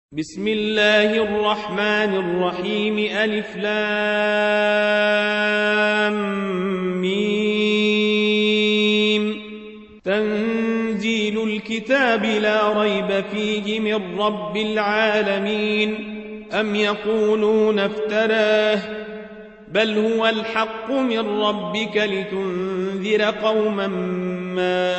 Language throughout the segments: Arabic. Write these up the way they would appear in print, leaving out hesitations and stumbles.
بسم الله الرحمن الرحيم ألف لام ميم تنزيل الكتاب لا ريب فيه من رب العالمين أم يقولون افتراه بل هو الحق من ربك لتنذر قوما ما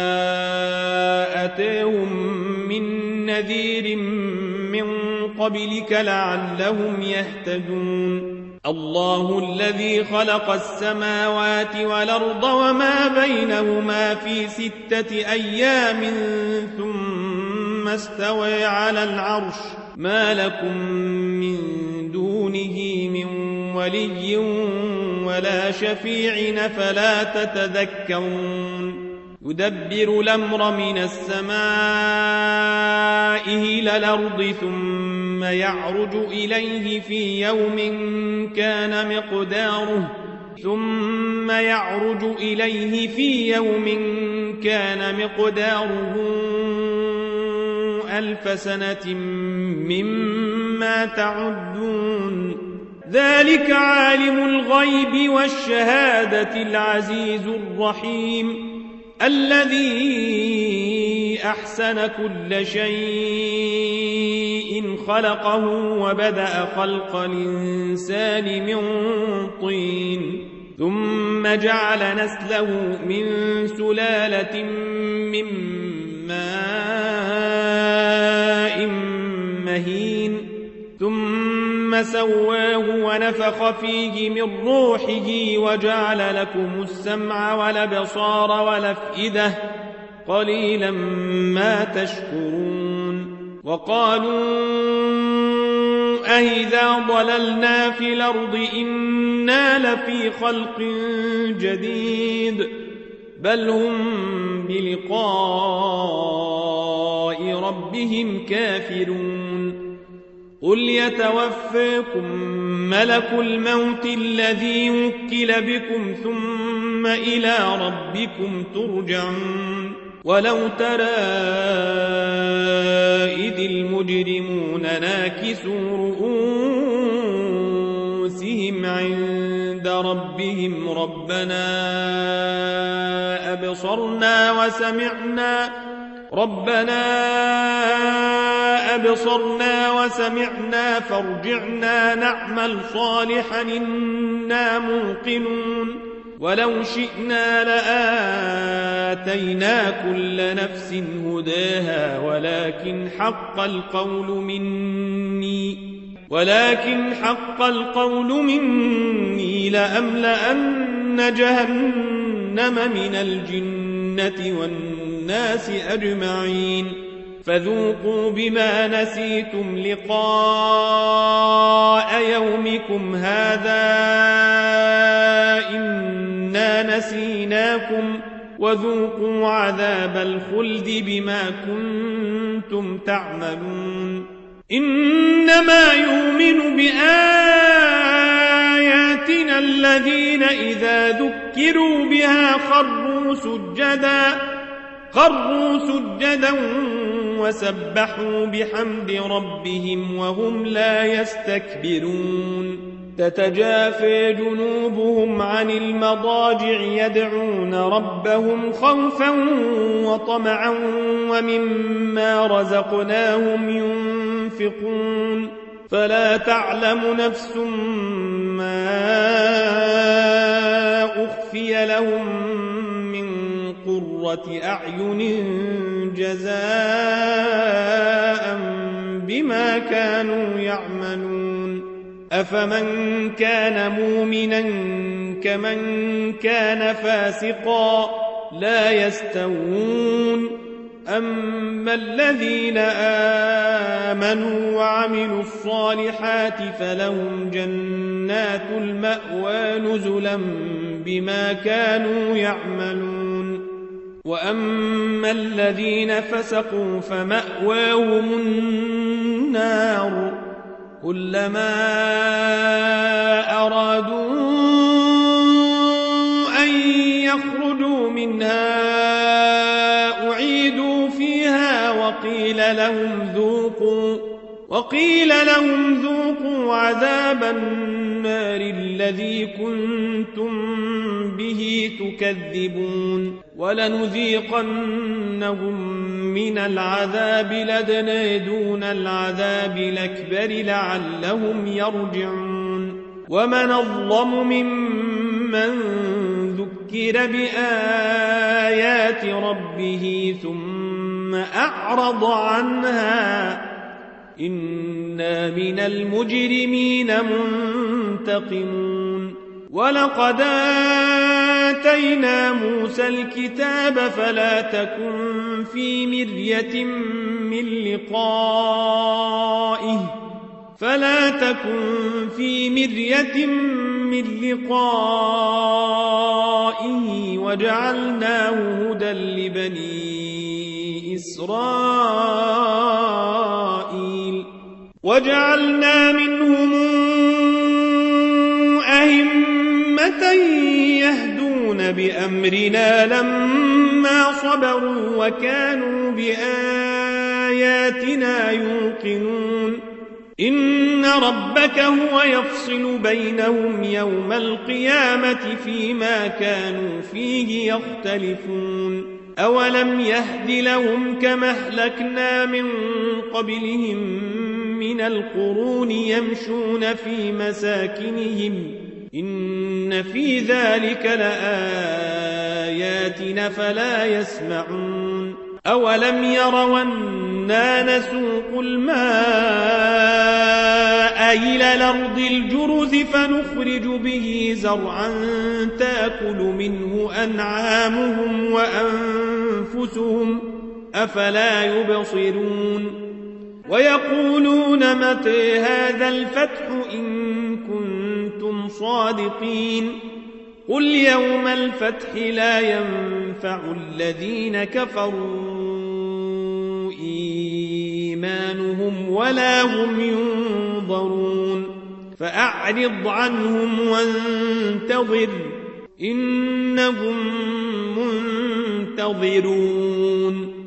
أتاهم من نذير من قبلك لعلهم يهتدون الله الذي خلق السماوات والأرض وما بينهما في 6 أيام ثم استوى على العرش ما لكم من دونه من ولي ولا شفيع فلا تتذكرون يدبر الأمر من السماء إلى الأرض ثم يعرج إليه في يوم كان مقداره 1000 سنة مما تعدون ذلك عالم الغيب والشهادة العزيز الرحيم الذي أحسن كل شيء خلقه وبدأ خلق الإنسان من طين ثم جعل نسله من سلالة من ماء مهين ثم سواه ونفخ فيه من روحه وجعل لكم السمع والأبصار والأفئدة قليلا ما تشكرون وقالوا أإذا ضللنا في الأرض إنا لفي خلق جديد بل هم بلقاء ربهم كافرون قل يتوفاكم ملك الموت الذي وكل بكم ثم إلى ربكم ترجعون ولو ترى إذ المجرمون ناكسوا رؤوسهم عند ربهم ربنا أبصرنا وسمعنا فارجعنا نعمل صالحا إنا موقنون ولو شئنا لآتينا كل نفس هداها ولكن حق القول مني لأملأن جهنم من الجنة والناس أجمعين فذوقوا بما نسيتم لقاء يومكم هذا إنا نسيناكم وذوقوا عذاب الخلد بما كنتم تعملون إنما يؤمن بآياتنا الذين إذا ذكروا بها خروا سجدا وسبحوا بحمد ربهم وهم لا يستكبرون تتجافى جنوبهم عن المضاجع يدعون ربهم خوفا وطمعا ومما رزقناهم ينفقون فلا تعلم نفس ما أخفي لهم من قرة أعين جزاء بما كانوا يعملون أفمن كان مؤمنا كمن كان فاسقا لا يستوون أما الذين آمنوا وعملوا الصالحات فلهم جنات المأوى نزلا بما كانوا يعملون وأما الذين فسقوا فمأواهم النار كلما أرادوا أن يخرجوا منها أعيدوا فيها وقيل لهم وقيل لهم ذوقوا عذاب النار الذي كنتم به تكذبون ولنذيقنهم من العذاب الأدنى دون العذاب الأكبر لعلهم يرجعون ومن أظلم ممن ذكر بآيات ربه ثم أعرض عنها إنا من المجرمين منتقمون ولقد آتينا موسى الكتاب فلا تكن في مرية من لقائه وجعلناه هدى لبني إسرائيل وجعلنا منهم أئمة يهدون بأمرنا لما صبروا وكانوا بآياتنا يوقنون إن ربك هو يفصل بينهم يوم القيامة فيما كانوا فيه يختلفون أولم يهد لهم كما أهلكنا من قبلهم من القرون يمشون في مساكنهم إن في ذلك لآيات فلا يسمعون أولم يروا أنا نسوق الماء إلى الأرض الجرز فنخرج به زرعا تأكل منه أنعامهم وأنفسهم أفلا يبصرون ويقولون متى هذا الفتح إن كنتم صادقين قل يوم الفتح لا ينفع الذين كفروا إيمانهم ولا هم ينظرون فأعرض عنهم وانتظر إنهم منتظرون